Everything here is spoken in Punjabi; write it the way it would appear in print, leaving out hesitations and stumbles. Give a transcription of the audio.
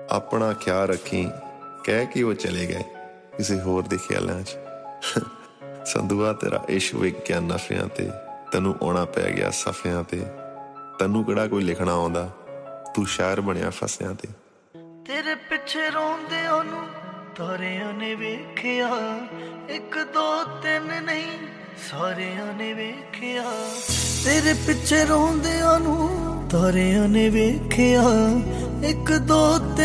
ਆਪਣਾ ਖਿਆਲ ਰੱਖੀ ਕਹਿ ਕੇ ਉਹ ਚਲੇ ਗਏ ਕਿਸੇ ਹੋਰ ਦੇ ਖਿਆਲਾਂ 'ਚ। ਸੰਧੂਆ ਤੇਰਾ ਇਸ਼ਕ ਵਿਗਿਆ ਨਫਿਆਂ ਤੇ, ਤੈਨੂੰ ਆਉਣਾ ਪੈ ਗਿਆ ਸਫਿਆਂ ਤੇ। ਤੈਨੂੰ ਕਿਹੜਾ ਕੋਈ ਲਿਖਣਾ ਆਉਂਦਾ, ਤੂੰ ਸ਼ਾਇਰ ਬਣਿਆ ਫਸਿਆਂ ਤੇ। ਤੇਰੇ ਪਿੱਛੇ ਰੋਂਦੇ ਉਹਨੂੰ ਤਾਰਿਆਂ ਨੇ ਵੇਖਿਆ, 1 2 3 ਨਹੀਂ ਸਾਰਿਆਂ ਨੇ ਵੇਖਿਆ। ਤੇਰੇ ਪਿੱਛੇ ਰੋਂਦੇ ਉਹਨੂੰ ਤਾਰਿਆਂ ਨੇ ਵੇਖਿਆ, 1 2 3